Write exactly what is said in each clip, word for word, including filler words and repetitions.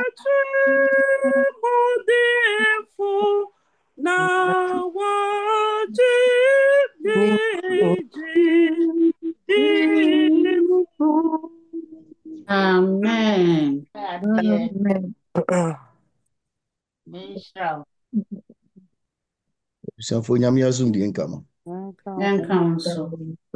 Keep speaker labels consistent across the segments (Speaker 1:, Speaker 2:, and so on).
Speaker 1: Amen.
Speaker 2: Amen.
Speaker 3: So for nyame asum di nka no.
Speaker 1: Then counsel.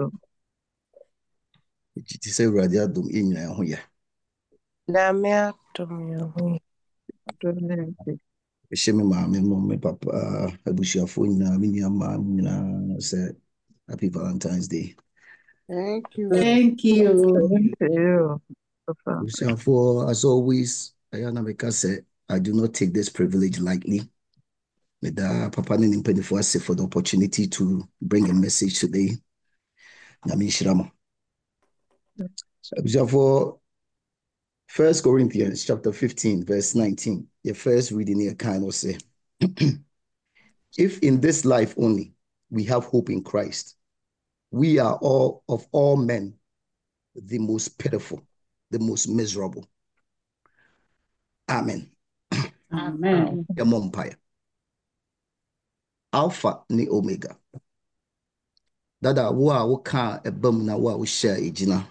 Speaker 3: It is a radio dum inyina ho ya.
Speaker 2: Namia tumyo.
Speaker 3: Ehye me ma me mo me papa abusuafo nyina me nyama nyina say happy Valentine's Day.
Speaker 2: Thank you.
Speaker 1: Thank you.
Speaker 2: Thank you. Papa.
Speaker 3: Abusuafo, as always, Ayana Meka say I do not take this privilege lightly. May the papa ne nimpenifo ase for the opportunity to bring a message today. Nyame nhyira mo. Abusuafo, First Corinthians chapter fifteen, verse nineteen. Your first reading here kind of say, if in this life only we have hope in Christ, we are all of all men the most pitiful, the most miserable. Amen.
Speaker 1: Amen.
Speaker 3: Empire. Alpha ni Omega. Dada wa woka ebam na wa wo share ejina.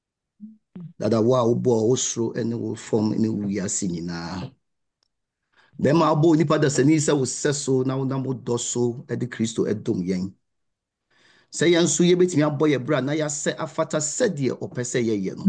Speaker 3: Dada wa wo bo wo soro ene wo form ene wo wiase nyina. Bema abo nipa da sani se wo seso na wo na mo doso e de Kristo edom yen. Se yen so ye betimi aboye bra na ya se afata sede opese ye ye no.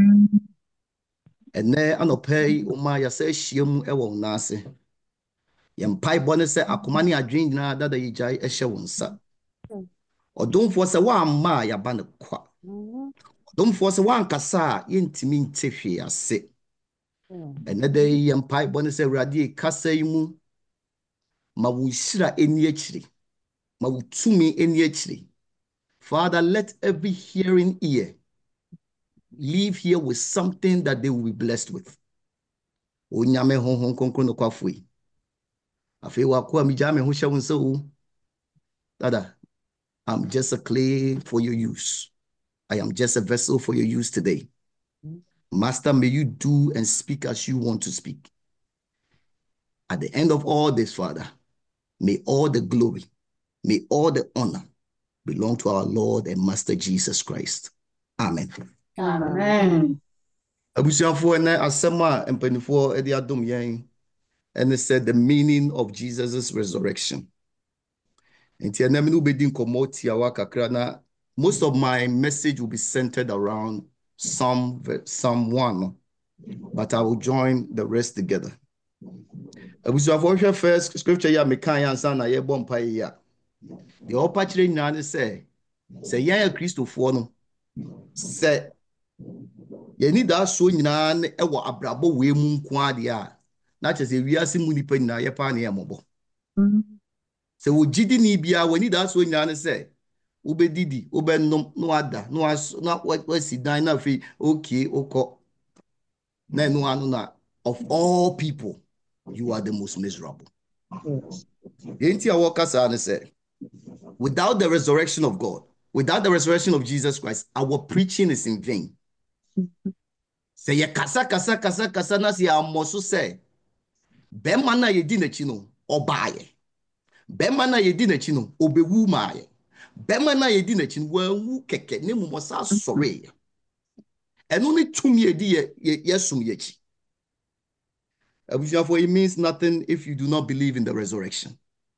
Speaker 3: Ene anopei o ma ya se hyiam e wo na ase. Yempai bone se akoma ne adwen nyina dada yijai e hye wo nsa. Odomfo se wa amma ya ba ne kwa. Odomfo se wa ankasa yentimi ntehwe ase. Ene de yempai bone se Awurade kasa yi mu ma wo hira eni akire. Ma wo tumi eni akire. Father, let every hearing ear leave here with something that they will be blessed with. Onyame honhon konkro no kwafoi. Afi wa kwa mi jame ho hye wo nsa o. Dada, I'm just a clay for your use. I am just a vessel for your use today. Master, may you do and speak as you want to speak. At the end of all this, Father, may all the glory, may all the honor belong to our Lord and Master Jesus Christ. Amen.
Speaker 1: Amen.
Speaker 3: Abusuafo na asema empanifo edi adom yen, and it said the meaning of Jesus' resurrection. Nti enemi no bedi nkomo tiawa kakra na most of my message will be centered around Psalm Psalm one, but I will join the rest together. Abusuafo hwe first scripture ya mekan ya nsa na ye bom pa ya. The opa kire nyina ne say say yan Kristofo no say ye ni da so nyina ne e wo abrabo we mu nko ade a na chese wiase mu nipa nyina ye pa na ye mobo. Se wo gidi ni bia wani da so nyina ne say ubedidi ubenom no ada no as no wasi dan na fi okay oko na no anu na of all people you are the most miserable. Yenti awokasa ne say without the resurrection of God, without the resurrection of Jesus Christ, our preaching is in vain. Say ye kasa kasa kasa kasa na si amoso say bema na ye di n'akyi no obaye. Bema na ye di n'akyi no obewu maaye. Bema na ye di n'akyi no wanwu keke ne mumosa sore. Eno ne tumi ye di ye yesum ye chi. Abusuafo, it means nothing if you do not believe in the resurrection.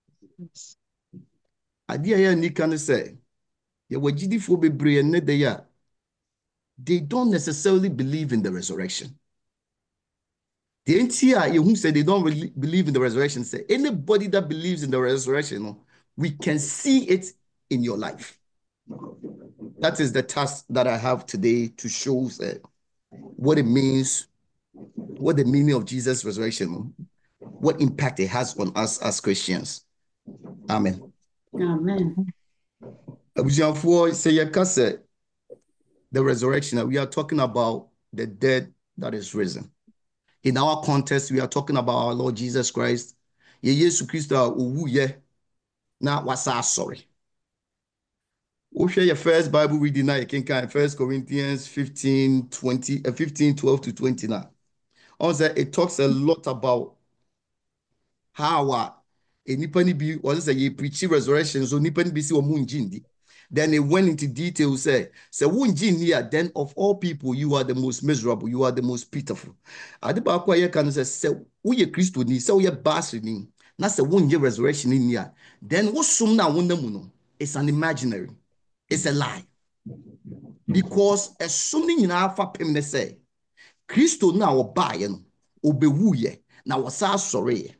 Speaker 3: Adia ya nika ne say ye wagidifo bebre ne de ya they don't necessarily believe in the resurrection. The entire who said they don't really believe in the resurrection say anybody that believes in the resurrection, we can see it in your life. That is the task that I have today to show uh, what it means, what the meaning of Jesus' resurrection, what impact it has on us as Christians. Amen.
Speaker 1: Amen.
Speaker 3: Abusuafo say yakase the resurrection. We are talking about the dead that is risen. In our context, we are talking about our Lord Jesus Christ. Ye Yesu Christo owu ye na wasa sorry. We share your first Bible reading now. You can kind First Corinthians fifteen, twenty, uh, fifteen, twelve to twenty now. Also, it talks a lot about how uh, a nipani be was a preach resurrection, so nipani be see o munjindi. Then it went into detail, say, say here, then of all people, you are the most miserable, you are the most pitiful. Adibakwa ye can say, say, we Christo ni, say we basi na say wunje resurrection in here. Then what sum na wundamuno? It's an imaginary, it's a lie. Because as something in our family say, Christo na obaye no, obewuye, na wasa sorry.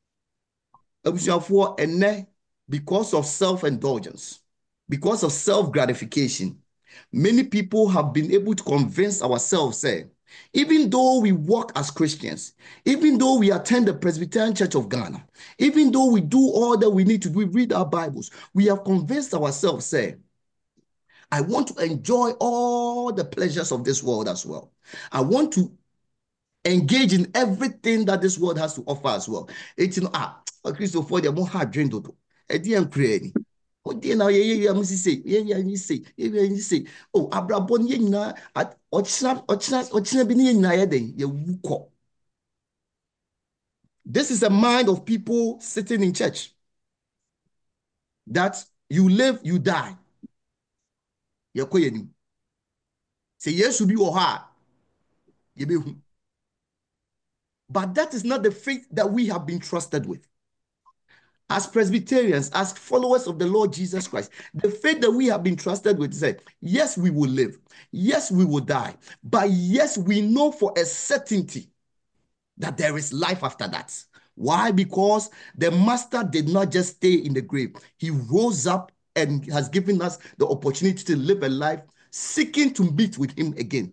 Speaker 3: And because of self-indulgence, because of self-gratification, many people have been able to convince ourselves, say, even though we walk as Christians, even though we attend the Presbyterian Church of Ghana, even though we do all that we need to do, we read our Bibles, we have convinced ourselves, say, I want to enjoy all the pleasures of this world as well. I want to engage in everything that this world has to offer as well. It's, you know, ah, Christopher, they're more hard drained. I didn't create. Oh, dear, now, yeah, yeah, I say, yeah, yeah, you say, yeah, yeah, you say, oh, Abrabon, you know, at Ochna, Ochna, Ochna, Bini, Nayade, you wuko. This is a mind of people sitting in church that you live, you die. You're quite say, yes, you be or hard. You be. But that is not the faith that we have been trusted with. As Presbyterians, as followers of the Lord Jesus Christ, the faith that we have been trusted with said, yes, we will live. Yes, we will die. But yes, we know for a certainty that there is life after that. Why? Because the Master did not just stay in the grave. He rose up and has given us the opportunity to live a life seeking to meet with him again.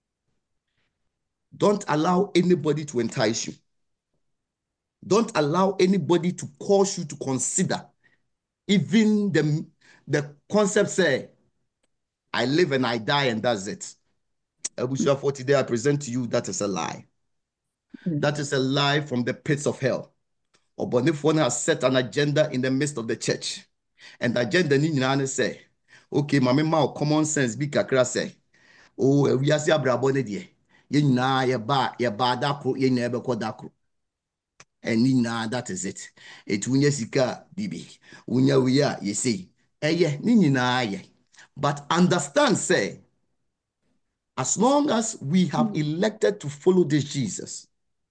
Speaker 3: Don't allow anybody to entice you. Don't allow anybody to cause you to consider even the, the concept say, I live and I die and that's it. For today, I present to you that is a lie. Mm. That is a lie from the pits of hell. Obonifon has set an agenda in the midst of the church. And the agenda ni say, okay, mama ma common sense be kakra say, oh, we are see abrabone die. Ye na ye ba ye ba dakro ye na ebe ko dakro. And now that is it. It wunya sika bibi. Wunya wiya ye say. Eye ni na ye. But understand, say, as long as we have elected to follow this Jesus,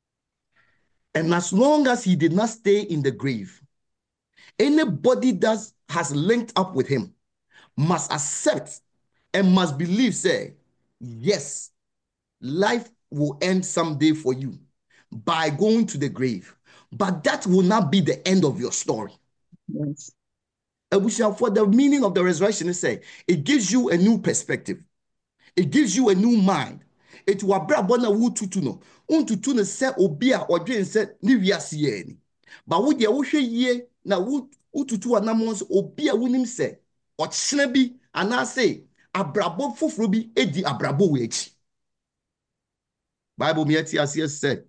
Speaker 3: and as long as he did not stay in the grave, anybody that has linked up with him must accept and must believe, say, yes, life will end someday for you by going to the grave. But that will not be the end of your story. Yes. And we shall, for the meaning of the resurrection, say it gives you a new perspective. It gives you a new mind. It will bring bona wu tutu no. Un tutu ne se obia or dream se ni wiase ye. But wo dia wo hwe ye na wo tutu anamons obia wunim se o kyena bi ana say abrabo foforo bi edi abrabo we echi. Bible me ati said,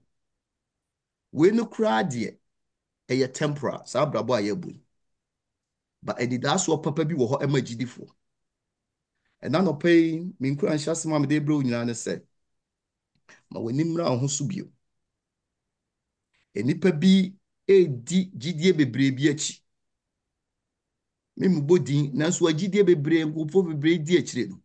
Speaker 3: we no kra de e temporal sa abrabo ayebu. But edi da so papa bi wo ho emagidifo. And now no pay me nkra nhyasema me de bro nyina ne say ma wani mra ho so bio. Enipa bi edi gidie bebre bi achi. Me mbodin nanso agidie bebre nkofo bebre di achire no.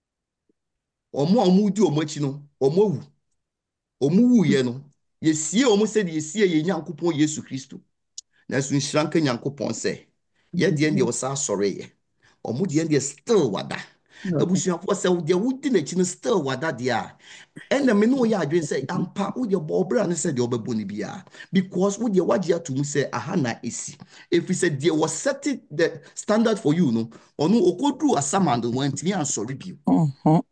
Speaker 3: Omo omo di omo achi no, omo wu. Omo wu ye no. Yesie omo se de yesie ye Nyankopon Yesu Kristo. Nanso nhranka Nyankopon se, ye de ende wo sa sore ye. Omo de ende still wada. Abusuafo se de wudi na chi no still wada de a. And the menu ya adwen say ampa wo de bobra ne say de obebo ni bia because wo de wagia to mu say aha na esi if we said there was setting the standard for you no onu okodru asamando wantimi ansori bio mhm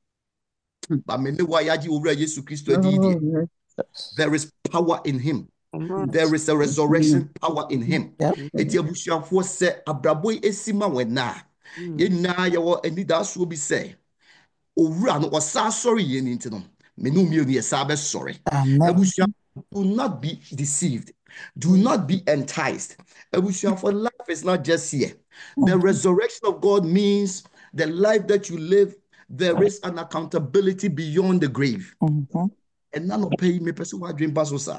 Speaker 3: ba menu wa yaji owura Yesu Kristo adi there is power in him. There is a resurrection power in him. Eti abusuafo say abrabo esima wena ye na ye wo anida so bi say owura no osa sorry ye ni ntino menu mi oni esa be sorry. Abusuafo, do not be deceived. Do not be enticed. Abusuafo, life is not just here. The resurrection of God means the life that you live, there is an accountability beyond the grave. Mm-hmm. and none of pay me person who dream pass us.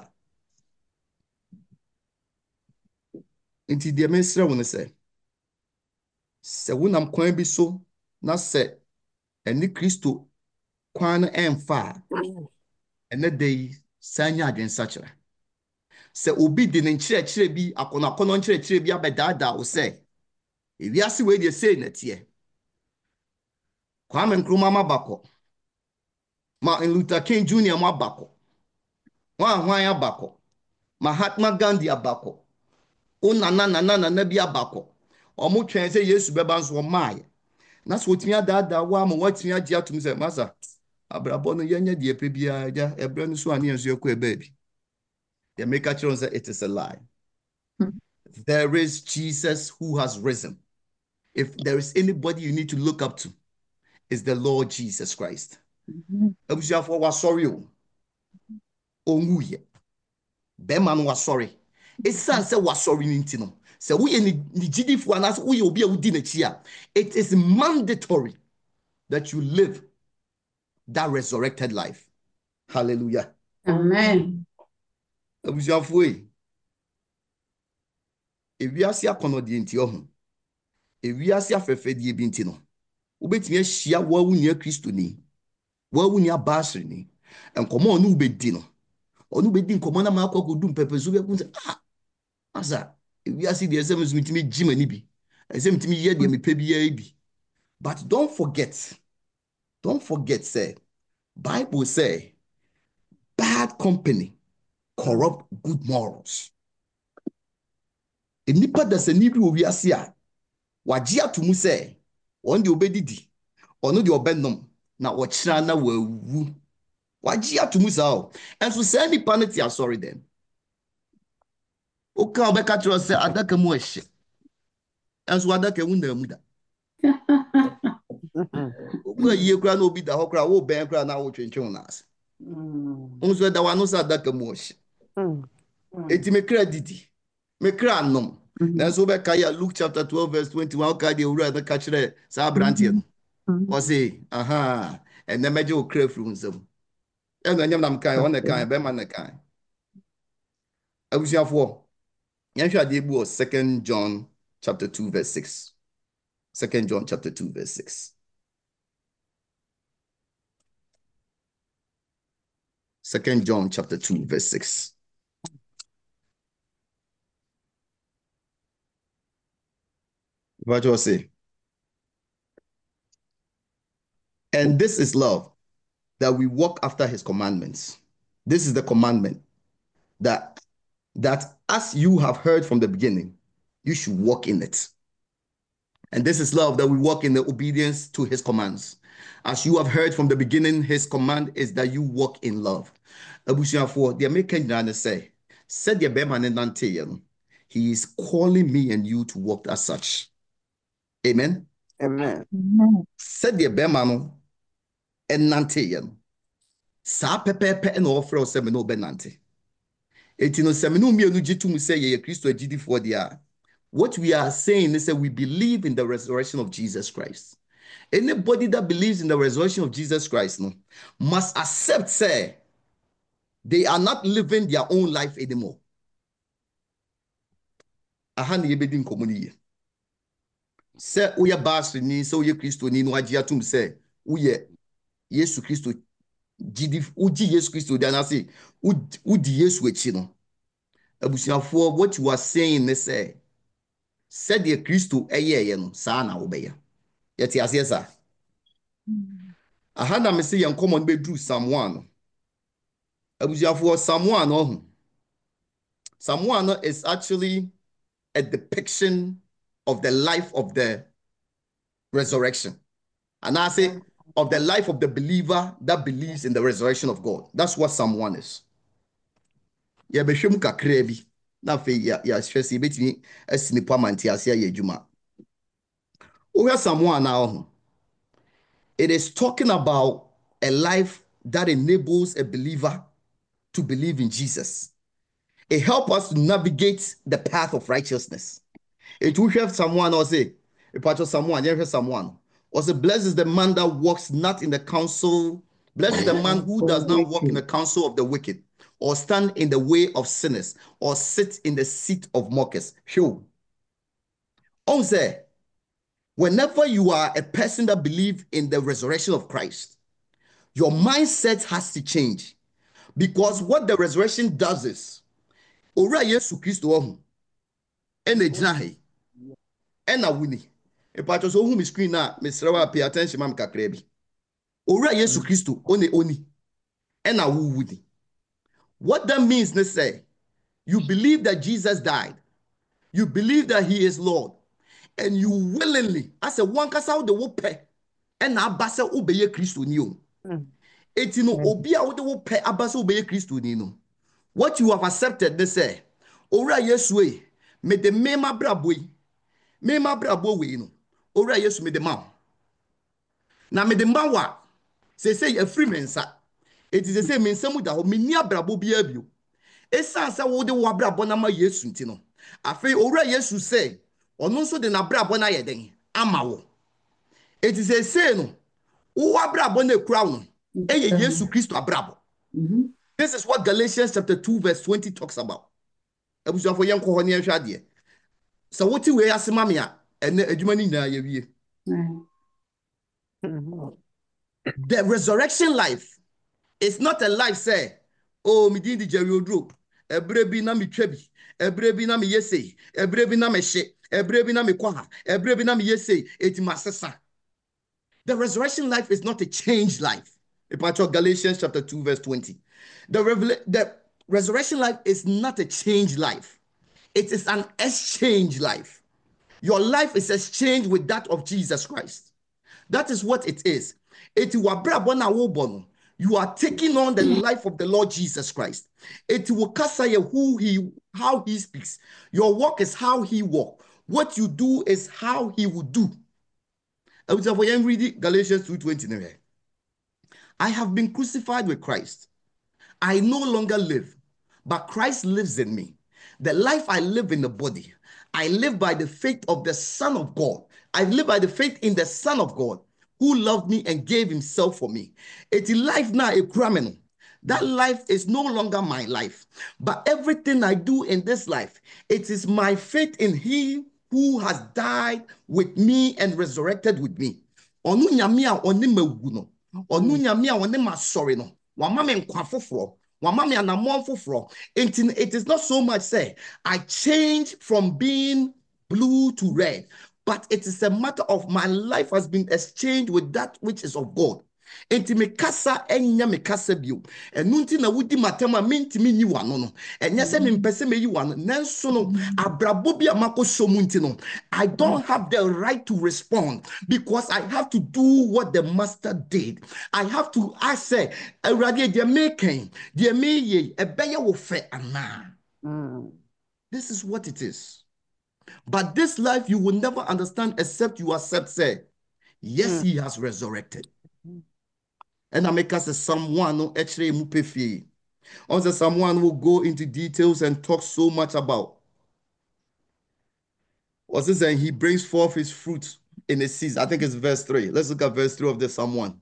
Speaker 3: Into the minister when say, say when I'm going be so, not say, and the Christo, quan and far, and the day, Sanya against such a. Say, Obi didn't church be a conaconon church be a bedada or say, if you see where you're saying it here. Kwame Nkrumah mabako. Martin Luther King Junior mabako. Wa hwan abako. Mahatma Gandhi abako. Ona na na na na bi abako. Omo twen se Yesu beba nso maaye. Na so otimi adada wa mo watimi agi atum se masa. Abrabo no yenya de epe bia ja ebre no so ane enso ekọ eba bi. They make a chance that it is a lie. There is Jesus who has risen. If there is anybody you need to look up to, it's the Lord Jesus Christ. Abusuafo wa sorry o. Onguye. Beman was sorry. It's sense was sorry nintino. So we ni gidi fu anas we obi a wudi na chia. It is mandatory that you live that resurrected life. Hallelujah.
Speaker 1: Amen.
Speaker 3: Abusuafo e. Ewiase akono di nti ohun. Ewiase afefe di ebi nti no. Obetimi ahia wa wunia Kristo ni. Wa wunia basri ni. Enkomo onu ubedi no. Onu bedi nkomo na makwa godum pepezo be kun say ah asa we see the exam mitimi jima ni bi exam mitimi ye de me pebia bi. But don't forget, don't forget say Bible say bad company corrupt good morals. Enipa da se ni bi owi ase a waje atomu say on de obedidi ono de obenom na wo kira na wawu. Waji atomu sa o enso say ni panity are sorry then. Oka obeka tro say adaka mu ehye. Enso adaka wu na mu da. Oka yie kra na obi da ho kra wo ben kra na wo twentwen na ase. Unso da wano sa adaka mu ehye. Eti me credit. Me kra nom. Na so obeka ya Luke chapter twelve verse twenty-one ka de owura na ka kire sa abrantie no. O say aha and na meje o kra fru nsam. And then I'm kind on the kind, Beman the kind. I wish you have four. Yansha Second John chapter two, verse six. Second John chapter two, verse six. Second John chapter two, verse six. What do I say? And this is love, that we walk after his commandments. This is the commandment that, that as you have heard from the beginning, you should walk in it. And this is love, that we walk in the obedience to his commands. As you have heard from the beginning, his command is that you walk in love. Abusuafo, the American say, said the Beman, he is calling me and you to walk as such. Amen.
Speaker 2: Amen.
Speaker 3: Said the Beman and Nante. Sa pepepe and offer of semino benante. Etino semino mi onujitum say ye Christo agidi for dia. What we are saying is that we believe in the resurrection of Jesus Christ. Anybody that believes in the resurrection of Jesus Christ no, must accept say they are not living their own life anymore. Ahani yebedi nkomoni. Say uya basri ni, say uya Christo ni no ajiatum say uye Yesu Christo Gidi uji Yesu Christo dan say udi Yesu echi no. Abusuafo, what you are saying is say said the Christo eye ye no sa na wo be ya. Yeti ase sa. Aha na me say yan common be do Psalm one. Abusuafo Psalm one no. Psalm one is actually a depiction of the life of the resurrection. And I say of the life of the believer that believes in the resurrection of God. That's what Psalm one is. Ya behwem kakra bi na fe ya ya hwese betimi asinipa mantiase ya adwuma. Oya Psalm one now. It is talking about a life that enables a believer to believe in Jesus. It helps us to navigate the path of righteousness. It will have someone or say, a part of someone, you have someone. Or say, blessed is the man that walks not in the counsel, Blessed is the man who
Speaker 2: The
Speaker 3: does not walk in the
Speaker 2: wicked.
Speaker 3: counsel of the wicked, or stand in the way of sinners, or sit in the seat of mockers. Phew. On say, whenever you are a person that believes in the resurrection of Christ, your mindset has to change. Because what the resurrection does is, Ora Yesu Christo ohu, ene gyina ha yi, ena wuni. Epacho so hu mi screen na, Mister Wa pay attention mam kakra bi. Ora Yesu Christo one oni, ena wu wuni. What that means, they say, you believe that Jesus died, you believe that he is Lord, and you willingly, as a one kasa de wo pe, ena abasa obeye Christo ni o. Eti no obi a wo de wo pe abasa obeye Christo ni no. What you have accepted, they say, Ora Yesu e, me de mema brabo yi, mema brabo we no. Ora Yesu me de ma. Na me de ma wa, se say a free mensa. It is the same in some da ho me ni abrabo bi abio. Esan se wo de wo abrabo na ma Yesu nti no. Afei Ora Yesu say, ono nso de na abrabo na ye den ama wo. It is the same no. Wo abrabo na ekura wo. Eye Yesu Kristo abrabo.
Speaker 1: Mhm.
Speaker 3: This is what Galatians chapter two verse twenty talks about. Ebusuafo yen ko ho ne hwa de. So what we asema me a ene adwuma ni nyina ye wie.
Speaker 1: Right.
Speaker 3: The resurrection life is not a life say, oh me din di Jerry Odro, ebre bi na me twa bi, ebre bi na me yesei, ebre bi na me hye, ebre bi na me kwa, ebre bi na me yesei, eti masesa. The resurrection life is not a changed life. Epacho Galatians chapter two verse twenty. The, revela- the resurrection life is not a changed life. It is an exchange life. Your life is exchanged with that of Jesus Christ. That is what it is. It will you are taking on the life of the Lord Jesus Christ. It will kasaya who he, how he speaks. Your walk is how he walk. What you do is how he will do. I would have read Galatians two twenty. I have been crucified with Christ. I no longer live, but Christ lives in me. The life I live in the body, I live by the faith of the Son of God. I live by the faith in the Son of God who loved me and gave himself for me. It's life now a criminal. That life is no longer my life, but everything I do in this life, it is my faith in he who has died with me and resurrected with me. Onu nyame a oni mawu no, onu nyame a oni masori no, wama me nkwa foforo, wama me anamon foforo. It is not so much say I change from being blue to red, but it is a matter of my life has been exchanged with that which is of God. Enti me kasa enya me kasa bio enu nti na wudi matema mentimi nyi wano no enya se me mpese me yi wano nanso no abrabo bi amako somu nti no I don't have the right to respond because I have to do what the master did. I have to I say awurade de making de me ye ebeye wo fe ana. This is what it is. But this life you will never understand except you accept say yes, he has resurrected. And I make us a someone who actually mupefi. Also, someone will go into details and talk so much about. What's this saying? He brings forth his fruit in the season. I think it's verse three. Let's look at verse three of the Psalm one.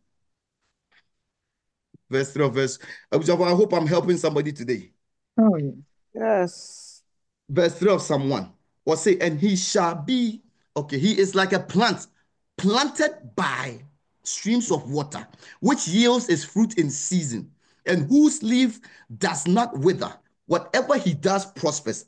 Speaker 3: Verse three of verse. I hope I'm helping somebody today.
Speaker 2: Oh, yes.
Speaker 3: Verse three of Psalm one. What say? And he shall be, okay, he is like a plant planted by streams of water, which yields its fruit in season, and whose leaf does not wither. Whatever he does prospers.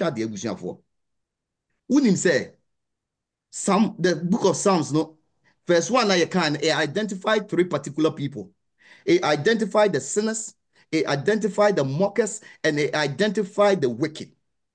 Speaker 3: Unim say, Psalm, the book of Psalms, no, verse one, I can identify three particular people. It identified the sinners, it identified the mockers, and it identified the wicked.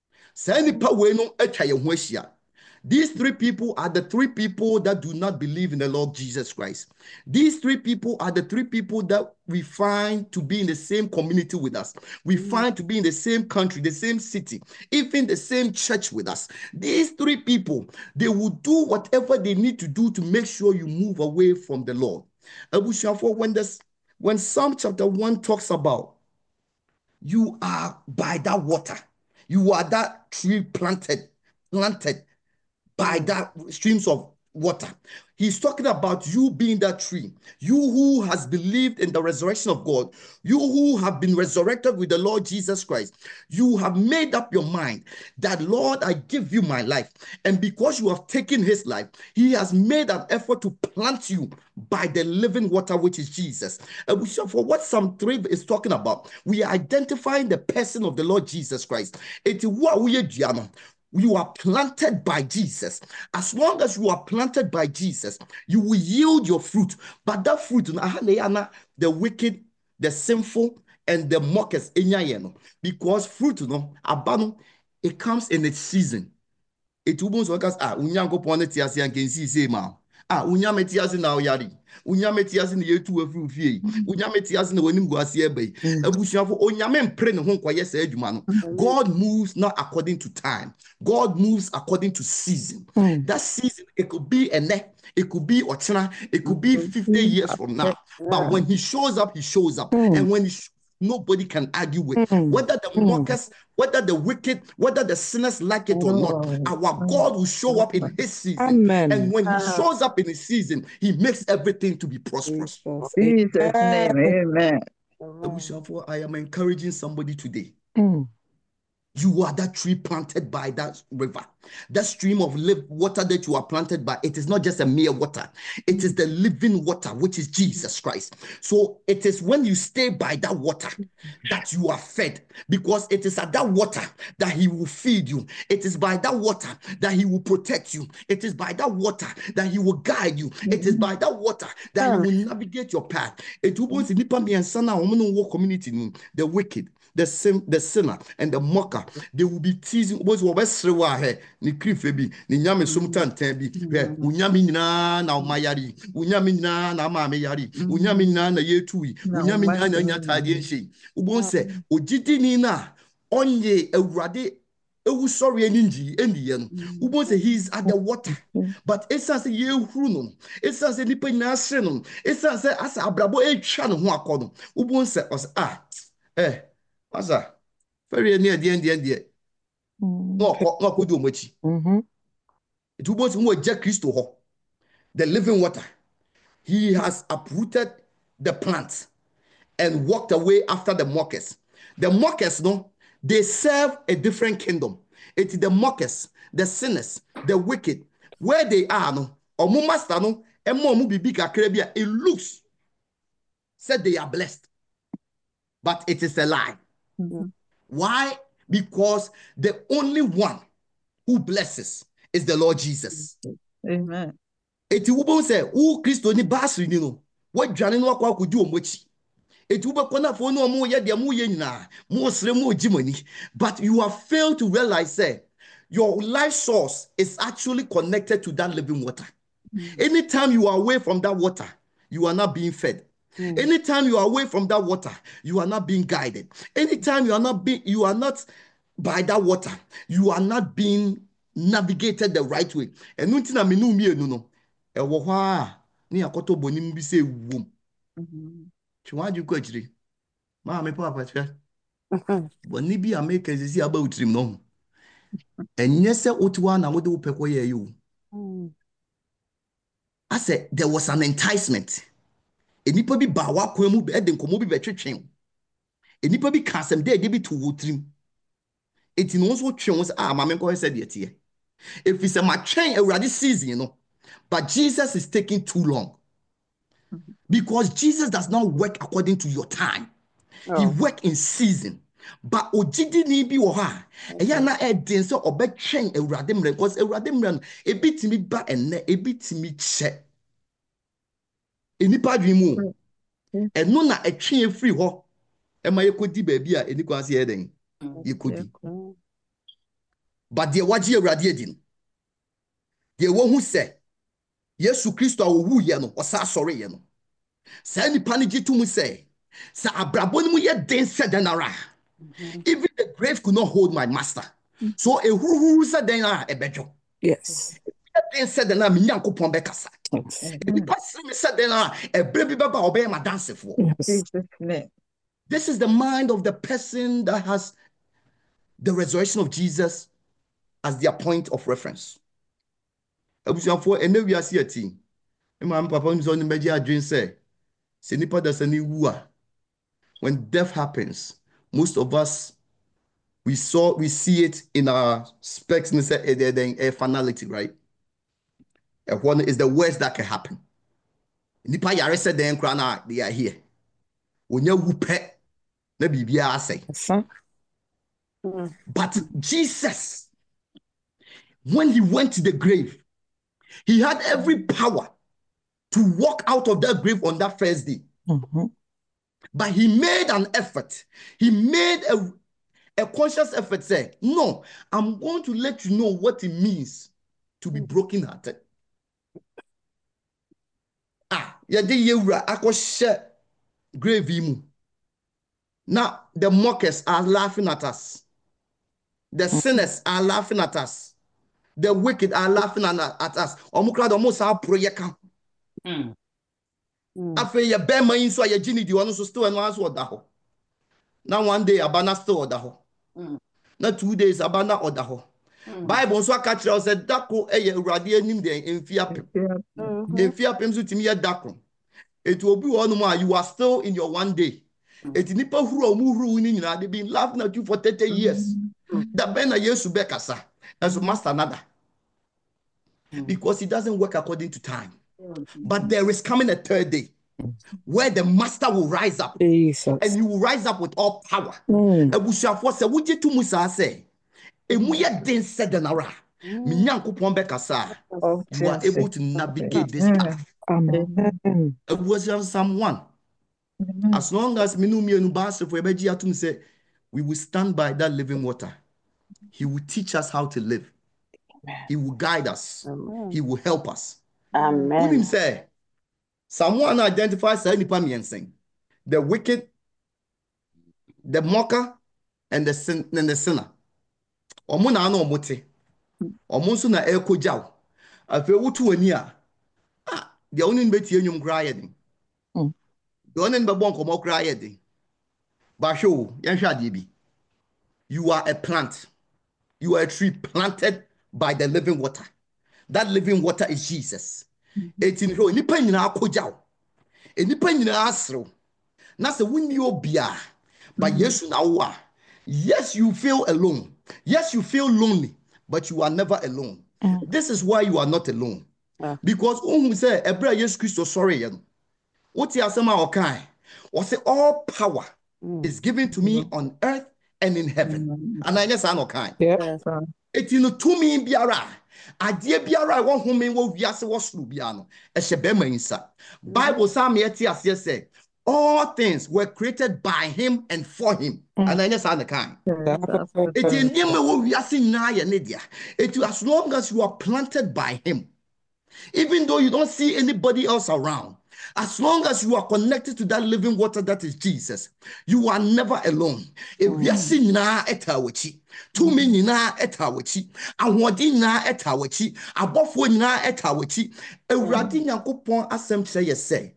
Speaker 3: These three people are the three people that do not believe in the Lord Jesus Christ. These three people are the three people that we find to be in the same community with us. We find to be in the same country, the same city, even the same church with us. These three people, they will do whatever they need to do to make sure you move away from the Lord. When, this, when Psalm chapter one talks about you are by that water, you are that tree planted, planted by that streams of water. He's talking about you being that tree. You who has believed in the resurrection of God. You who have been resurrected with the Lord Jesus Christ. You have made up your mind that, Lord, I give you my life. And because you have taken his life, he has made an effort to plant you by the living water, which is Jesus. And we for what Psalm three is talking about, we are identifying the person of the Lord Jesus Christ. It is what we are. You are planted by Jesus. As long as you are planted by Jesus, you will yield your fruit. But that fruit, the wicked, the sinful, and the mockers, because fruit, it comes in its season. It will be because ah, unyango pone tiasi and can see say ma. Ah, unyame tiasi na oyari. Unyame tiasi na yetu efru fie. Unyame tiasi na wenim guasi ebe. Ebusuafo onyame mpre ne ho nkwaye sa adwuma no. God moves not according to time. God moves according to season. Mm. That season, it could be a neck, it could be ochina, it could be fifty years from now. But when he shows up, he shows up. Mm. And when he sh nobody can argue with. Mm. Whether the mm. mockers, whether the wicked, whether the sinners like it or not, our God will show up in his season. Amen. And when he shows up in his season, he makes everything to be prosperous.
Speaker 2: Jesus' name, amen.
Speaker 3: Amen. I am encouraging somebody today. Mm. You are that tree planted by that river, that stream of live water that you are planted by. It is not just a mere water. It is the living water, which is Jesus Christ. So it is when you stay by that water that you are fed, because it is at that water that he will feed you. It is by that water that he will protect you. It is by that water that he will guide you. It is by that water that he will navigate your path. It will be the community, the wicked, the sin, the sinner, and the mocker. They will be teasing. Was what we here. Ni krifebi, ni nyame sumtan tembi. Unyami na na mayari. Unyami na na mame yari. Unyami na na yetui. Unyami na na nyatadi enshi. Ubon se ojidi ni na onye ewrade. Ewu sorry eninji endiye. Ubon se he's at the water. But it says ye hruno. It says nipa na seno. It says asa abrabo e twa no ho akono. Ubon se ah eh Asa, very near the end, the end, no, no, could do much. It was more Jack Christo, the living water. He has uprooted the plants and walked away after the mockers. The mockers, no, they serve a different kingdom. It is the mockers, the sinners, the wicked, where they are, no, or master, no, and more big Caribbean. It looks said they are blessed, but it is a lie. Mm-hmm. Why? Because the only one who blesses is the Lord Jesus.
Speaker 2: Amen.
Speaker 3: Eti wubo say, "Who Christo ni basri ni no? What dwane no akwa akodi omochi." Eti wubo kona fo no mo ye de mo ye nyina, mo sre mo jimani. But you have failed to realize say your life source is actually connected to that living water. Mm-hmm. Anytime you are away from that water, you are not being fed. Mm. Anytime you are away from that water, you are not being guided. Anytime you are not being, you are not by that water, you are not being navigated the right way. And nothing I mean no me no no. E wo hwa ni akoto bonim bi se wum. Mhm. Chwa ju kwachiri. Ma me papa twa. Boni bi America sisi aba utrim no. Enye se otwa na wo de wo pekọ ye you. I said there was an enticement. Enipa bi ba wa kwan mu be de nkomo bi betwetwen. Enipa bi ka asem de de bi to wotrim. Eti no so twen was ah ma me ko say de tie. If it's a matchen already season, you know, but Jesus is taking too long. Because Jesus does not work according to your time. Oh. He works in season. But ojidi ni bi wo ha. Eya na e den so obetwen awurade mre because awurade mre no e bitimi ba enne e bitimi che. Enipa dwimu eno na etwe efiri ho e ma yekodi ba bia eni kwase ye den yekodi but de waji awurade edi no de wo hu se Yesu Kristo a owu ye no osa sore ye no sa nipa ne gitu mu se sa abrabo ni mu ye den se denara even the grave could not hold my master. So a who said then ebedjo.
Speaker 2: Yes.
Speaker 3: Then said then me nyankopon be kasa. The pastor me said then a baby baba obey my dance for. This is the mind of the person that has the resurrection of Jesus as their point of reference. abusuafo ene wiase ati ma papa mi so ne meji adwen say se nipa da sani wu a when death happens most of us we saw we see it in our specs and say a finality, right? And one is the worst that can happen. Nipa yare said then krana they are here. When you wupe na bibia say. But Jesus, when he went to the grave, he had every power to walk out of that grave on that first day. Mm-hmm. But he made an effort. He made a, a conscious effort, say, no, I'm going to let you know what it means to be brokenhearted. Ah, yade yewura akoshe grave mu. Now the mockers are laughing at us. The sinners are laughing at us. The wicked are laughing at, at us. Omukra do mo sa proyeka. Mm. Afe ye be man so ye gini di ono so still eno aso oda ho. Now one day abana still oda ho. Mm. Na two days abana oda ho. Mm. Bible so aka kire say dako eye urade anim den emfiapem. Emfiapem so timi ye dako. It will be one more you are still in your one day. It nipa huru omu huru ni nyina they been laughing at you for thirty years. That ben na yesu be kasa. And so master nada. Because it doesn't work according to time. But there is coming a third day where the master will rise up. Jesus. And he will rise up with all power. Ebusuafo se wuje tu musa se emu ye den sedenara. Minyankopon be kasa. You are able to navigate this path. Amen. It was Psalm one. Amen. As long as minu mienu baase for ebeji atum say we will stand by that living water. He will teach us how to live. Amen. He will guide us. Amen. He will help us. Amen. Him say, someone identifies the wicked, the mocker, and the sin and the sinner. Omuna ano omote. Omonsu na eko jaw. Afe wutu ani a. Ah, the only beti enyum kra yedin. The only be bon komo kra yedin. Ba show, yan hwa de bi. You are a plant. You are a tree planted by the living water. That living water is Jesus. Eighteen row. Nipa nyina akojaw. E nipa nyina asro. Na se wunni obia. But Yesu na wo. Yes, you feel alone. Yes, you feel lonely, but you are never alone. Mm. This is why you are not alone. Uh. Because who say Ebra Jesus Christ sorry yen. What you asema okai? Or say all power mm. is given to me mm. on earth and in heaven. Mm. And I just say no kind. Yes. It you know to me biara. Adie biara won home wo wiase wo suru bia no. E hye be mansa. Bible say me ati ase say all things were created by him and for him. Mm. And I just say no kind. It in him wo wiase na ye ne dia. It as long as you are planted by him. Even though you don't see anybody else around. As long as you are connected to that living water that is Jesus, you are never alone. If we are seeing na etawachi, two many na etawachi, and what in na etawachi, above one na etawachi, a radin yankopon asem say say.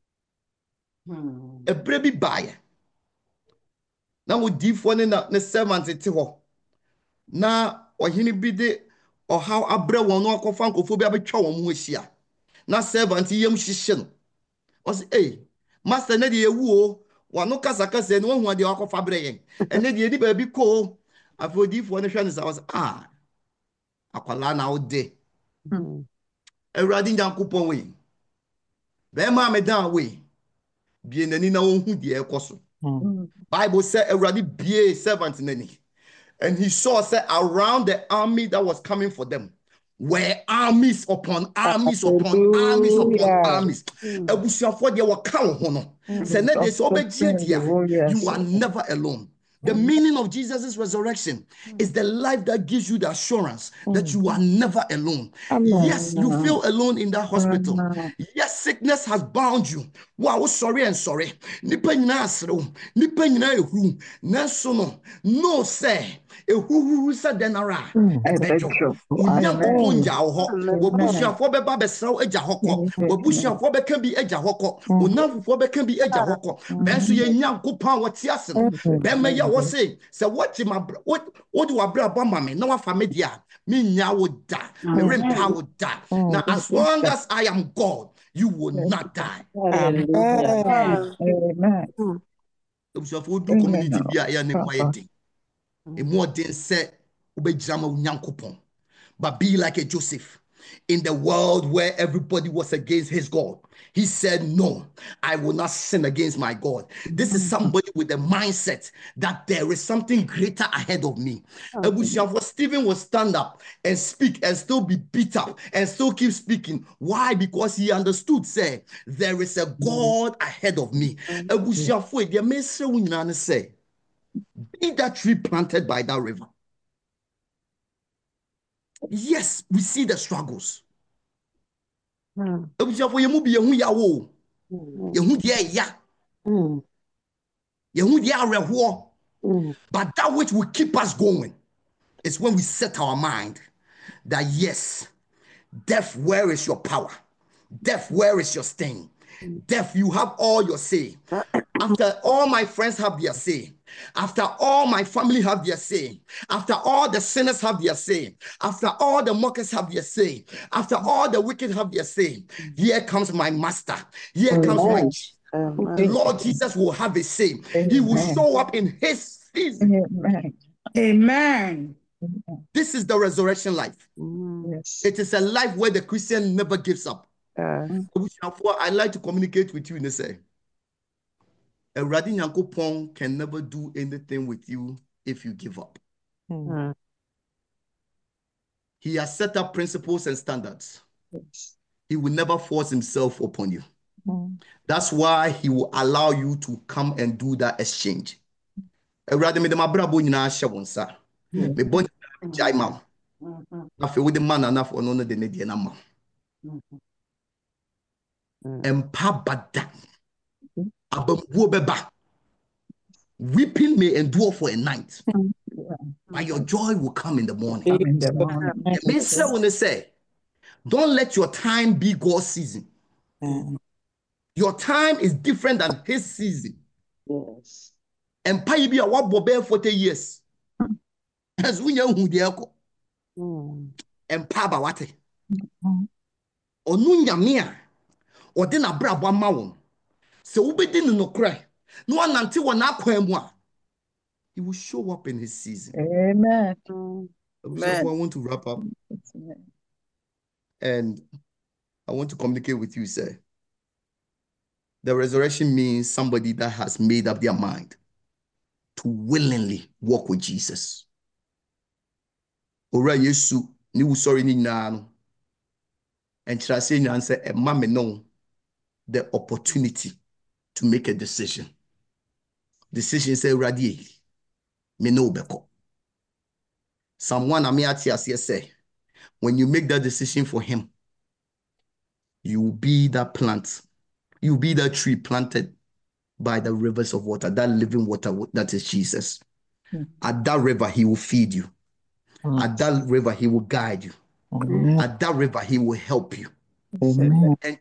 Speaker 3: A baby buyer. Now we deep one in the servants at ho. Now or hini bide or how abre one no kofanko phobia be twa won mu hia. Na servant yem hihye. Os eh master na de ewu o wano kasa kasa no hu ade akofa bre yen ene de edi ba bi ko afodi fo ne hwa ne sa was ah akwala na ode mm Ewurade Nyankopon we be ma me dan we bie nani na won hu de ekoso. Bible say Ewurade bie servant nani, and he saw say around the army that was coming for them were armies upon armies upon armies upon armies. Ebusuafo de waka wo ho no. Se na de so obegye dia, you are never alone. The meaning of Jesus' resurrection is the life that gives you the assurance that you are never alone. Yes, you feel alone in that hospital. Yes, sickness has bound you. Wow, sorry and sorry. Nipa nyina asro, nipa nyina ehuru. Nanso no, no say, ehuru sa denara, ebejo. Onyankopon ja wo ho. Wobusuafo beba besraw eja hokọ. Wobusuafo beka bi eja hokọ. Onamfofo beka bi eja hokọ. Benso ye nyankopon wote ase no. Bema ya wo say, say what ma what what do abra ba mame na wafa me dia. Me nya wo da. Me rempa wo da. Now as long as I am God, you will not die.
Speaker 2: Hallelujah. Amen.
Speaker 3: Wobusuafo du community bi a ya ne kwaye din. E mo den say obejama onyankopon. But be like a Joseph in the world where everybody was against his God. He said, no, I will not sin against my God. This is somebody with a mindset that there is something greater ahead of me. For Stephen will stand up and speak and still be beat up and still keep speaking. Why? Because he understood, say, there is a God ahead of me. Say, be that tree planted by that river. Yes, we see the struggles. But that which will keep us going is when we set our mind that yes, death, where is your power? Death, where is your sting? Death, you have all your say. After all my friends have their say, after all my family have their say, after all the sinners have their say, after all the mockers have their say, after all the wicked have their say, here comes my master. Here comes my the Lord Jesus will have a say. He will show up in his season.
Speaker 2: Amen.
Speaker 1: Amen.
Speaker 3: This is the resurrection life.
Speaker 2: Yes.
Speaker 3: It is a life where the Christian never gives up.
Speaker 4: Uh,
Speaker 3: I like to communicate with you in the say. A Radin Yankopon can never do anything with you if you give up.
Speaker 4: mm,
Speaker 3: He has set up principles and standards.
Speaker 2: Yes.
Speaker 3: He will never force himself upon you.
Speaker 2: Mm.
Speaker 3: That's why he will allow you to come and do that exchange. A Radin me ma brabo nyina hye won sa. Me bon jai ma. Afi wo de man na for no no de ne de na ma. Empa bada. Abambuo beba. Weeping may endure for a night, but your joy will come in the morning.
Speaker 2: Come in the morning.
Speaker 3: The minister when they say, don't let your time be God's season.
Speaker 4: mm,
Speaker 3: Your time is different than his season.
Speaker 4: yes.
Speaker 3: And pay be a what bobe forty years. As we know who they are.
Speaker 4: Mm,
Speaker 3: And paba wate. Onu nyamia. Or then a bra one mawon. So we didn't no cry. No one until one aqua. He will show up in his season.
Speaker 2: Amen.
Speaker 4: mm,
Speaker 3: So I want to wrap up.
Speaker 2: Amen.
Speaker 3: And I want to communicate with you, sir. The resurrection means somebody that has made up their mind to willingly walk with Jesus. Ora Yesu ni usori ni nyina. And shall say and say a mama know the opportunity to make a decision. Decision say radiate. Me no beko. Someone amiati say, when you make that decision for him, you will be that plant. You will be that tree planted by the rivers of water, that living water that is Jesus.
Speaker 2: Mm.
Speaker 3: At that river, he will feed you.
Speaker 4: mm,
Speaker 3: At that river, he will guide you.
Speaker 4: amen,
Speaker 3: At that river, he will help you.
Speaker 4: amen,
Speaker 3: And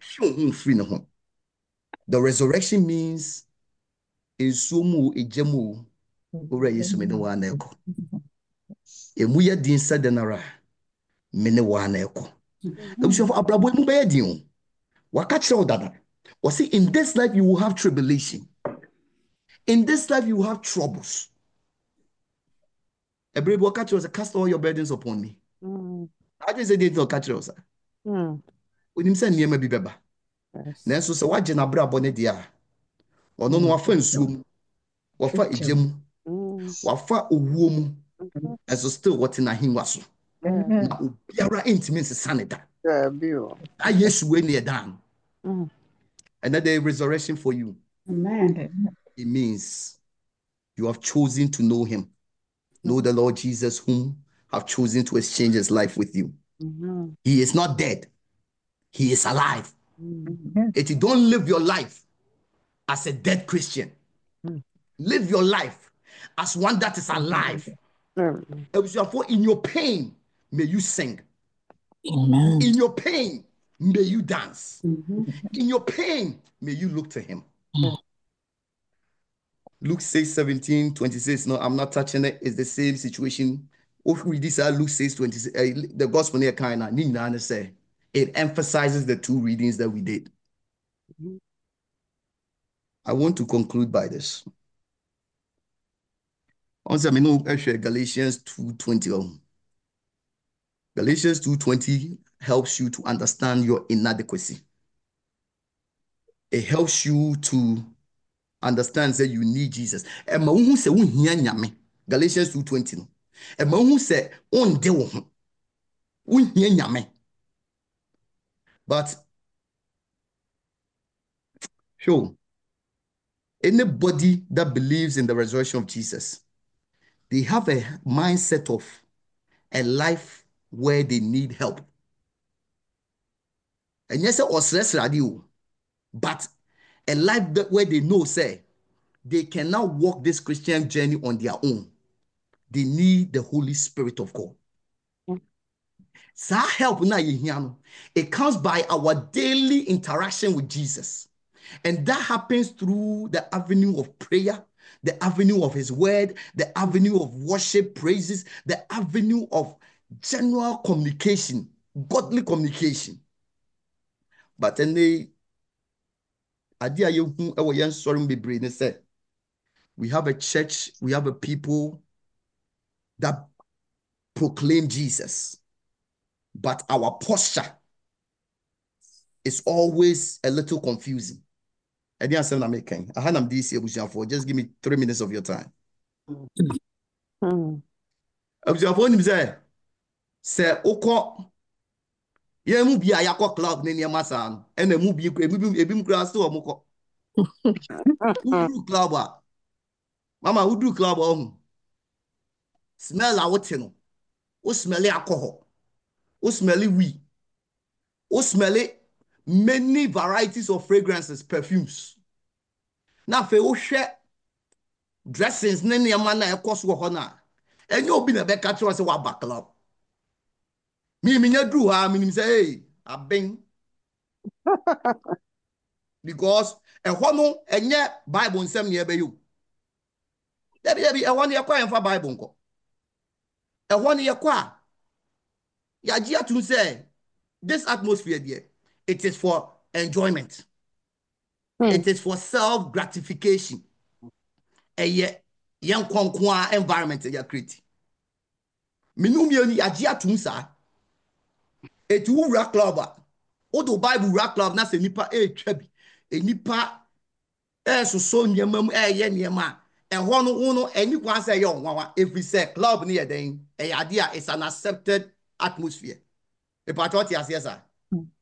Speaker 3: the resurrection means in sumu ejemu ora Yesu mene wa na eko. Emu ye din sadenara mene wa na eko. Ebushofo abrabo emu be ye din. Waka kire odada. We see in this life you will have tribulation. In this life you will have troubles. Ebrebo waka kire say cast all your burdens upon me.
Speaker 4: mm,
Speaker 3: I just say dey to waka kire say.
Speaker 4: mm,
Speaker 3: Onim say niema bi beba.
Speaker 4: yes.
Speaker 3: Nanso se waje na brabo ne dia. Ono no wafa nsuom. Wafa ejemu.
Speaker 4: Mm,
Speaker 3: Wafa owuo mu. And so still what in a him was.
Speaker 2: Amen.
Speaker 3: Na obiara intimi nsesa ne da.
Speaker 4: yeah, bio.
Speaker 3: A Yesu we ne dan.
Speaker 4: Mm,
Speaker 3: Another resurrection for you.
Speaker 1: Amen.
Speaker 3: It means you have chosen to know him. Know the Lord Jesus, whom have chosen to exchange his life with you.
Speaker 4: mhm,
Speaker 3: He is not dead. He is alive.
Speaker 2: Amen.
Speaker 3: If you don't live your life as a dead Christian,
Speaker 4: Mm.
Speaker 3: live your life as one that is alive.
Speaker 4: Mm.
Speaker 3: In your pain, may you sing.
Speaker 5: Amen.
Speaker 3: In your pain, may you dance.
Speaker 1: Mhm.
Speaker 3: In your pain, may you look to him. Luke six, seventeen, twenty-six. No, I'm not touching it. It's the same situation. If we read this, uh, Luke six, twenty-six, uh, the gospel near kind of say it emphasizes the two readings that we did.
Speaker 4: Mhm.
Speaker 3: I want to conclude by this. Also, I know Galatians two twenty. Galatians two twenty helps you to understand your inadequacy. It helps you to understand that you need Jesus. And who say who hear nyame. Galatians two twenty. No. And who say on de wo ho. Who hear nyame. But sure, anybody that believes in the resurrection of Jesus, they have a mindset of a life where they need help. And yes, or radio, but a life that where they know, say, they cannot walk this Christian journey on their own. They need the Holy Spirit of God. So help now, it comes by our daily interaction with Jesus. And that happens through the avenue of prayer, the avenue of his word, the avenue of worship, praises, the avenue of general communication, godly communication. But then they idea you say we have a church, we have a people that proclaim Jesus, but our posture is always a little confusing. I didn't say I'm making. I had them this year for just give me three minutes of your time.
Speaker 4: Mm.
Speaker 3: Observe say, say, Oko, ye mu bi a yakọ club ne niema sa no, e na mu bi ebi ebi grass to omukọ. Udu club a. Mama, udu club ohun. Smell a wote no. O smell alcohol. O smell weed. O smell many varieties of fragrances, perfumes. Na fe o hwe dressings ne niema na ekọ so ho na. Enye obi na be ka tro se wa ba club. Me me nya dru ha me nim say hey, abeng. Because e ho no enye Bible nsem ne ebe you. Debi debi e ho no ye kwa enfa Bible nko. E ho no ye kwa ya ji atun say this atmosphere there, it is for enjoyment.
Speaker 4: Mm.
Speaker 3: It is for self gratification. E ye yen konkwa environment ya create. Minum ye ni ya ji atun sa. Etu wura club a. Odo Bible wura club na se nipa e twa bi. E nipa e so so niema mu e ye niema. E ho no wo no eni kwa say ye onwawa. If we say club ni ye den, e ade a it's an accepted atmosphere. E patriotic as yes sir.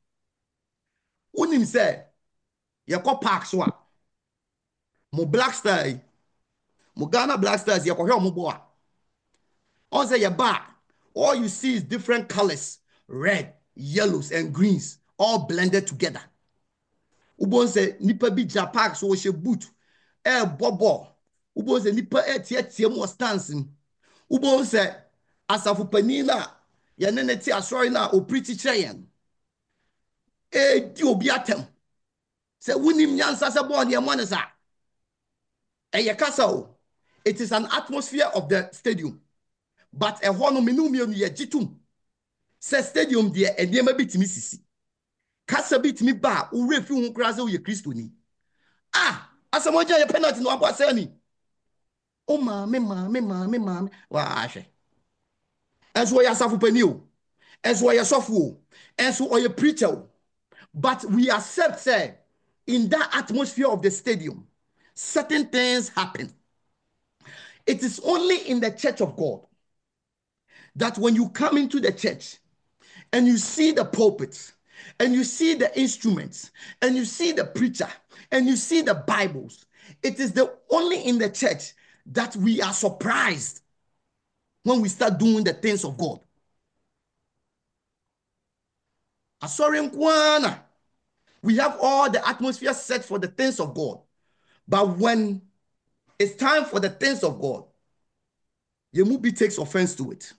Speaker 3: Unim say ye ko park so a. Mo Black Star, mo Ghana Black Stars ye ko hwe mo bo a. On say ye bar, all you see is different colors, red, yellows and greens all blended together. Ubon say nipa bi ja park so she boot e bobo. Ubon say nipa e tie tie mo stance. Ubon say asafu panina ye ne ne ti asori na o pretty cheyen. E di obi atem. Say wunim nyansa se bo ne mo ne sa. E ye kasa o. It is an atmosphere of the stadium. But a hono minu mi ye jitum. Say stadium there e niema bitimi sisi. Kasa bitimi ba o refi hu kra se o ye Kristo ni. Ah, asamoja ye penalty no abo say ni. O ma me ma me ma me ma wa ahwe. Enso ya safu pani o. Enso ya sofu o. Enso o ye preacher o. But we accept say in that atmosphere of the stadium certain things happen. It is only in the church of God that when you come into the church and you see the pulpit and you see the instruments and you see the preacher and you see the Bibles, it is the only in the church that we are surprised when we start doing the things of God. Asori nkwana We have all the atmosphere set for the things of God. But when it's time for the things of God, Yemubi takes offense to it.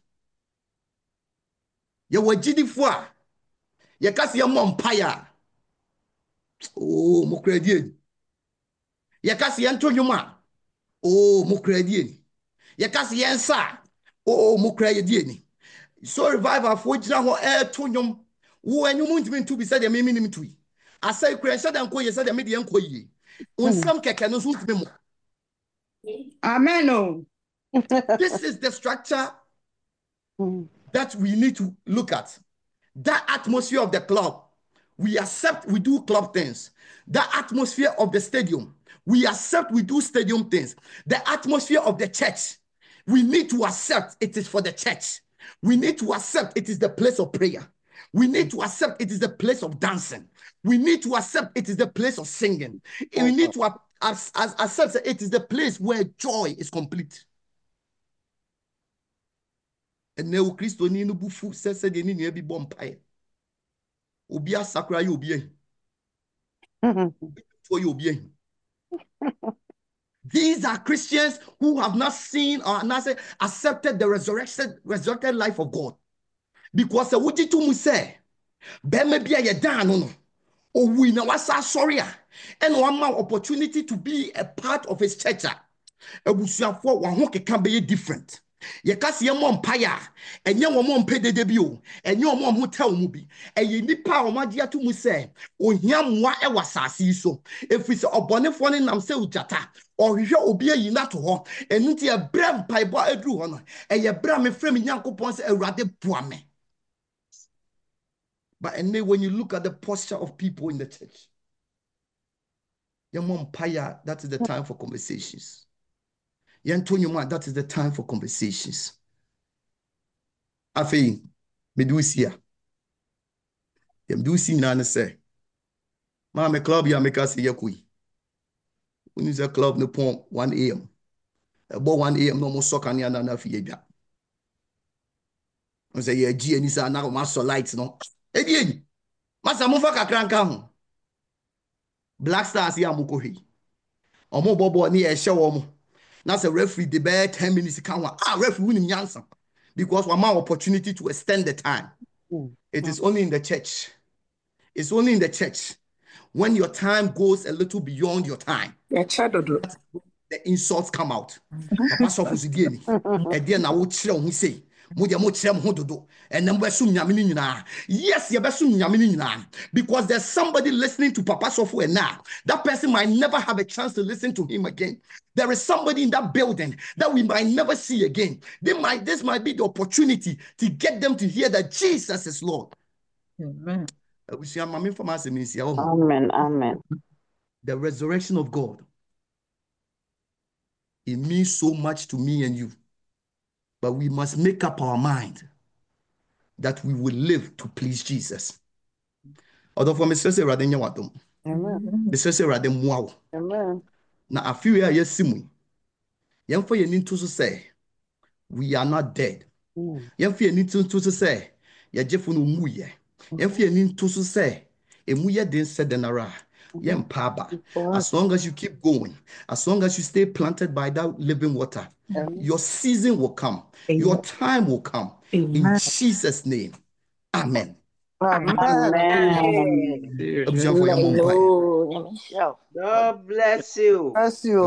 Speaker 3: Yewajidi fwa. Yekasi yemo mpaya. Oh, mokredie. Yekasi yento nyuma. Oh, mokredie. Yekasi yensa. Oh, mokredie. So revival for jina ho e to nyom. Wo enyum ntimi ntu bi said ya mimi nim tui. Asai kura said anko ye said ya me de enko yi. Onsam keke no so ntimi mo.
Speaker 1: Amen. Oh.
Speaker 3: This is the structure that we need to look at. That atmosphere of the club, we accept we do club things. That atmosphere of the stadium, we accept we do stadium things. The atmosphere of the church, we need to accept it is for the church. We need to accept it is the place of prayer. We need to accept it is the place of dancing. We need to accept it is the place of singing. We need to accept that it is the place where joy is complete. And now Christo ni no bufu says the ni no be bompire. Obi asakra ye obi ehim. For you obi ehim. These are Christians who have not seen or not accepted the resurrection, resurrected life of God. Because the wuji to mu say, be me bia ye dan no. O we na wasa sorry and one more opportunity to be a part of his church. Ebusuafo wa ho keka be different. Ye kasi ye mo mpaya enye wo mo mpedede bi o enye wo mo hotel mu bi eye nipa o magye ato mu se ohia mwa e wasase so efi se obonefo ne nam se ujata ohwehwe obi ayi na to ho enu ti e bra mpaibo aduru ho no eye bra me frem nyankopon se awurade boa me. But and then when you look at the posture of people in the church, ye mo mpaya, that is the time for conversations. That is the time for conversations. Afei, me do see ya. Yem do see na say. Ma me club ya make us say yakui. When is a club no pon one A M. About one A M no mo soccer ni na na fi ya. On say ye G ni sa na ma so lights no. E di. Masa mo fa kakra nka ho. Black Stars ya mo ko hwi. Omo bobo ni e hye wo mo. That's a referee, the bad ten minutes. Ah, referee winning answer because one more opportunity to extend the time. Mm. It is only in the church. It's only in the church when your time goes a little beyond your time.
Speaker 1: Yeah,
Speaker 3: the insults come out. Papa suffer again. And then I will chill. He say, and then yes, because there's somebody listening to Papa Sofu and now that person might never have a chance to listen to him again. There is somebody in that building that we might never see again. They might, this might be the opportunity to get them to hear that Jesus is Lord.
Speaker 2: Amen.
Speaker 4: Amen. Amen.
Speaker 3: The resurrection of God, it means so much to me and you. But we must make up our mind that we will live to please Jesus. Although for Mister Radenya Wadum, Mister Radem Wow. Now, a few years, Simu, young for you need to say, we are not dead. Young for you need to say, Ya Jeffunu Muye. Young for you need to say, a Muye didn't say Denara. Young Paba. As long as you keep going, as long as you stay planted by that living water, your season will come. Amen. Your time will come. Amen. In Jesus' name. Amen.
Speaker 4: Amen.
Speaker 5: Amen. God bless you.
Speaker 2: Bless you.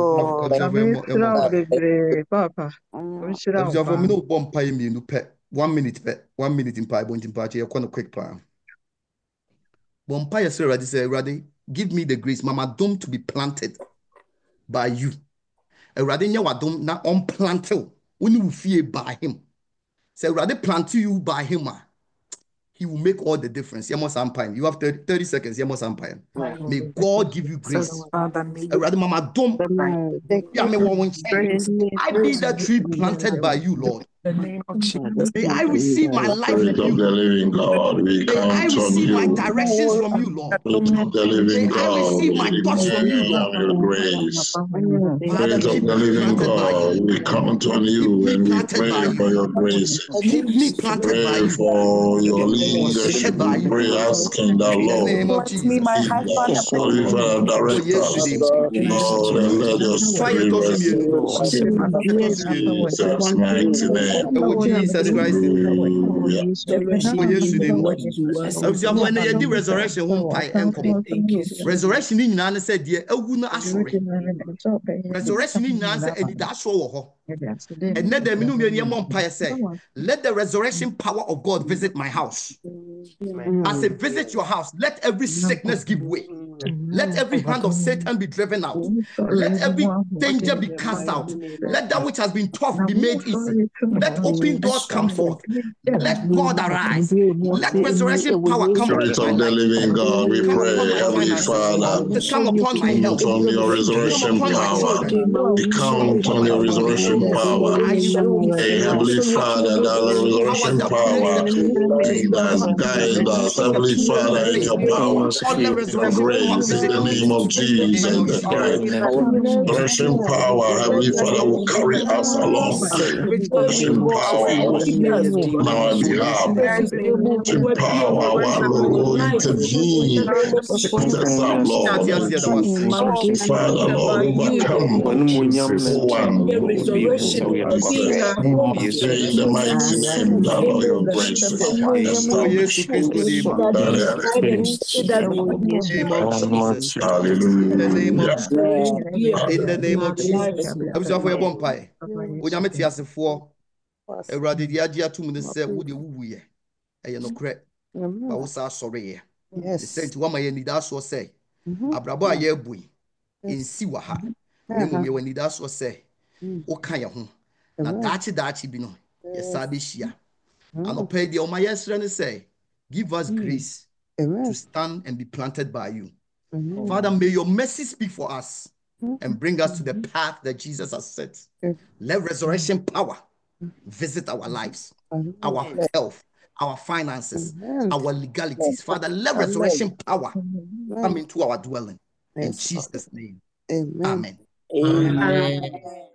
Speaker 3: One minute, one minute in pie, one party, a quick plan. One pie, sir, ready, say, ready, give me the grace, Mama, dome to be planted by you. A radenya wadom na unplanted. When you fear by him, say rather plant you by him, he will make all the difference. You must umpire. You have thirty seconds. You must umpire. May God give you grace. Rather, Mama, don't. I be the tree planted by you, Lord.
Speaker 2: the name of Jesus.
Speaker 3: May I receive my life
Speaker 6: Spirit
Speaker 3: from
Speaker 6: of the
Speaker 3: you.
Speaker 6: living God, we
Speaker 3: May I
Speaker 6: count on
Speaker 3: receive my
Speaker 6: you.
Speaker 3: directions from you, Lord.
Speaker 6: Spirit of the
Speaker 3: May
Speaker 6: living
Speaker 3: I
Speaker 6: God,
Speaker 3: receive
Speaker 6: we
Speaker 3: my thoughts from you,
Speaker 6: depend on
Speaker 3: Lord.
Speaker 6: your grace.
Speaker 3: Father,
Speaker 6: Spirit of
Speaker 3: keep
Speaker 6: the
Speaker 3: me
Speaker 6: living
Speaker 3: planted by
Speaker 6: God,
Speaker 3: you.
Speaker 6: we count on
Speaker 3: Keep
Speaker 6: you
Speaker 3: me
Speaker 6: and we
Speaker 3: planted by
Speaker 6: pray for
Speaker 3: you.
Speaker 6: your graces.
Speaker 3: Keep me planted by
Speaker 6: Pray
Speaker 3: you.
Speaker 6: for your
Speaker 3: Keep me
Speaker 6: leadership.
Speaker 3: seated by
Speaker 6: We
Speaker 3: you.
Speaker 6: pray asking that
Speaker 3: In the
Speaker 6: Lord,
Speaker 3: name of
Speaker 2: Bless me,
Speaker 3: Jesus.
Speaker 2: my
Speaker 6: lead
Speaker 2: husband,
Speaker 6: us, Holy Father,
Speaker 3: Oh,
Speaker 6: direct
Speaker 3: yes,
Speaker 6: us.
Speaker 3: today.
Speaker 6: Lord, and let your
Speaker 3: Fire
Speaker 6: spirit
Speaker 3: toss
Speaker 6: rest
Speaker 3: me,
Speaker 6: in
Speaker 3: Lord.
Speaker 6: us. In Jesus' mighty name.
Speaker 3: Oh, Jesus Christ.
Speaker 6: Hallelujah.
Speaker 3: Oh, yes, today. Abusuafo ene ye di
Speaker 2: my
Speaker 3: resurrection ho mpa enkomo. Resurrection ni nyina ne se de awu no asore. Resurrection ni nyina se edida aso wo ho. And let the minimum empire say, let the resurrection power of God visit my house. As it visit your house, let every sickness give way. Let every hand of Satan be driven out. Let every danger be cast out. Let that which has been tough be made easy. Let open doors come forth. Let God arise. Let resurrection power come
Speaker 6: Spirit
Speaker 3: upon my
Speaker 6: of the
Speaker 3: life.
Speaker 6: living God, we
Speaker 3: Come
Speaker 6: pray,
Speaker 3: upon my
Speaker 6: Heavenly
Speaker 3: finances.
Speaker 6: Father,
Speaker 3: Come upon my
Speaker 6: count
Speaker 3: health.
Speaker 6: on your
Speaker 3: Come
Speaker 6: resurrection
Speaker 3: upon my
Speaker 6: power.
Speaker 3: children.
Speaker 6: We
Speaker 3: Come
Speaker 6: count
Speaker 3: upon
Speaker 6: on
Speaker 3: my
Speaker 6: your
Speaker 3: family.
Speaker 6: resurrection power.
Speaker 3: I invoke
Speaker 6: Hey, Heavenly Father, that the
Speaker 3: power
Speaker 6: resurrection
Speaker 3: that breaks
Speaker 6: power
Speaker 3: every yoke.
Speaker 6: lead us, guide us, Heavenly Father, in your power,
Speaker 3: Oh, let
Speaker 6: your
Speaker 3: resurrection power
Speaker 6: grace, in
Speaker 3: visit
Speaker 6: the
Speaker 3: me.
Speaker 6: name of
Speaker 3: In the name
Speaker 6: Jesus
Speaker 3: of
Speaker 6: the Christ.
Speaker 3: Jesus.
Speaker 6: Resurrection power, Heavenly Father, will carry us along. Resurrection power will speak on our behalf. Resurrection power, our Lord, intervene. Lift us up, Lord, and to Father, Lord, overcome. Oh, one. In the mighty name, that of your grace,
Speaker 3: Oh, yes,
Speaker 6: establish.
Speaker 3: Christ, good name. Name of Jesus. In the name of
Speaker 6: Hallelujah.
Speaker 3: in the name of Jesus. Abusuafo yɛ bɔ mpae. Onyame te asefoɔ. Awurade de agye atum ne sɛ wo de wuwu yɛ. Ɛyɛ nokorɛ. Ba wo sa asɔre yɛ. Ne sɛ nti wama yɛ nidasoɔ sɛ abrabɔ a yɛabu yi ensi wɔ ha. Na mmom yɛwɔ nidasoɔ sɛ woka yɛ ho. Na daakye daakye bi no yɛsa bɛhyia. Anɔpa yi deɛ ɔma yɛsrɛ ne sɛ give us grace to stand and be planted by you. Father, may your mercy speak for us and bring us to the path that Jesus has set. Let resurrection power visit our lives, our health, our finances, our legalities. Father, let resurrection power come into our dwelling. In Jesus' name. Amen.
Speaker 4: Amen.